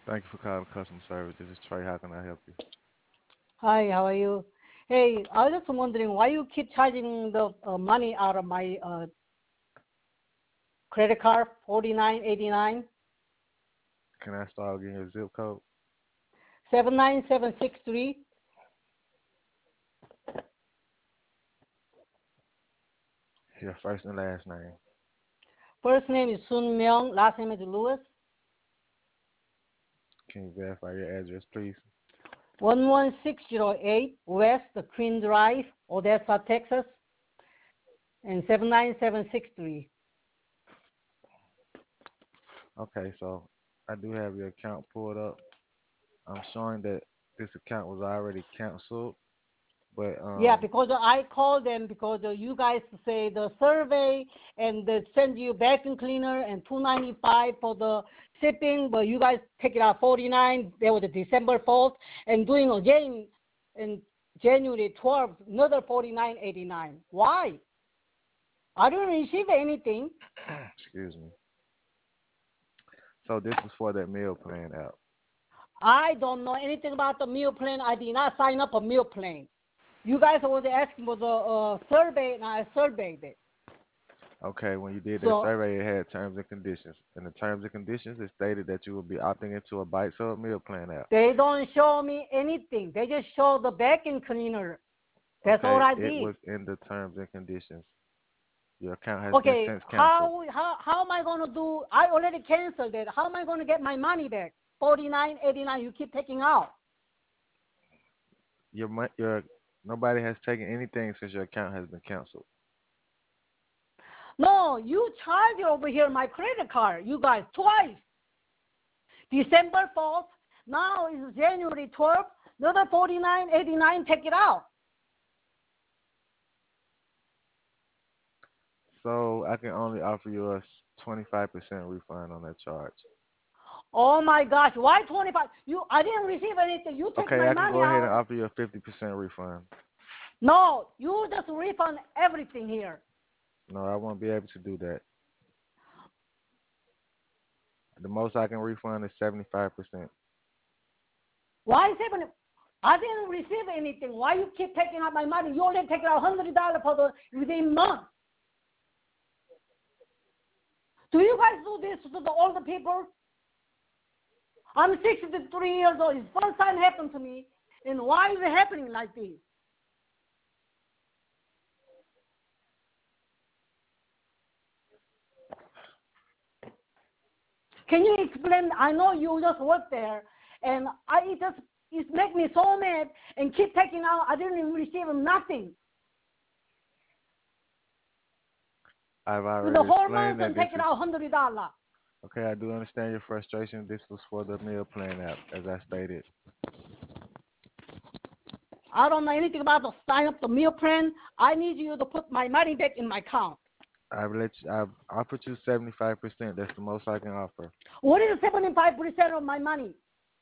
Thank you for calling customer service. This is Trey. How can I help you? Hi, how are you? Hey, I was just wondering why you keep charging the money out of my credit card, 49.89, Can I start getting your zip code? 79763. Your first and last name. First name is Sun Myung, last name is Lewis. Can you verify your address, please? 11608 West Queen Drive, Odessa, Texas, and 79763. Okay, so I do have your account pulled up. I'm showing that this account was already canceled, but Yeah, because I called them because you guys say the survey and they send you vacuum cleaner and 295 for the shipping, but you guys take it out 49. There was a December 4th and doing again in January 12th another 49.89. Why? I didn't receive anything. excuse me. So this is for that meal plan app. I don't know anything about the meal plan. I did not sign up a meal plan. You guys was asking for the survey, and I surveyed it. Okay, when you did that So survey, it had terms and conditions. In the terms and conditions, it stated that you will be opting into a Bite Sub meal plan app. they don't show me anything. They just show the vacuum cleaner. That's all Okay, I it did. was in the terms and conditions. Your account has been Okay, since canceled. how am I gonna do? I already canceled it. How am I gonna get my money back? 49.89. You keep taking out. Your nobody has taken anything since your account has been canceled. No, you charge over here my credit card. You guys twice. December 4th. Now is January 12th. Another 49.89. Take it out. So I can only offer you a 25% refund on that charge. Oh my gosh, why 25? I didn't receive anything. You take Okay, my I can money go ahead and out. offer you a 50% refund. No, you just refund everything here. No, I won't be able to do that. The most I can refund is 75%. Why 70? I didn't receive anything. Why you keep taking out my money? You only take out $100 for the within month. Do you guys do this to the older people? I'm 63 years old. It's first time happened to me. And why is it happening like this? Can you explain? I know you just work there, and it make me so mad and keep taking out. I didn't even receive nothing. I've With the already whole explained month that and this taking is out $100. okay. I do understand your frustration. This was for the meal plan app, as I stated. I don't know anything about the sign up the meal plan. I need you to put my money back in my account. I've offered you 75%. That's the most I can offer. What is 75% of my money?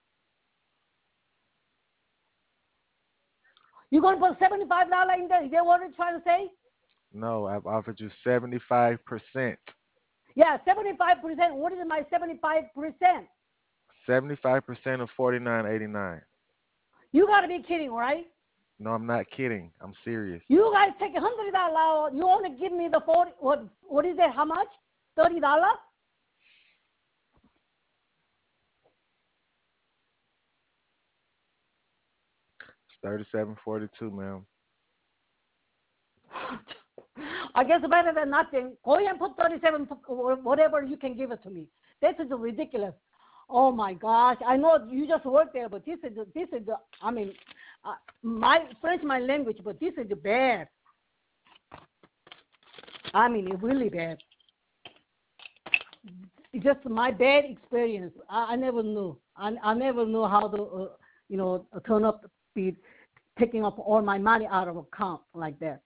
You gonna put $75 in there? Is that what you're trying to say? No, I've offered you 75%. Yeah, 75%. What is my 75%? 75% of 49.89. You gotta be kidding, right? No, I'm not kidding. I'm serious. You guys take $100. You only give me the 40. What is that? How much? $30? 37.42, ma'am. I guess better than nothing. Go ahead and put 37, whatever you can give it to me. This is ridiculous. Oh my gosh! I know you just work there, but I mean, my French my language, but this is bad. I mean, it's really bad. It's just my bad experience. I never knew. I never knew how to, turn up the taking up all my money out of account like that.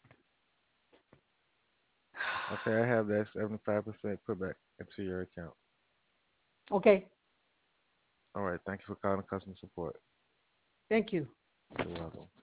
Okay, I have that 75% put back into your account. Okay, All right, thank you for calling customer support. thank you. You're welcome.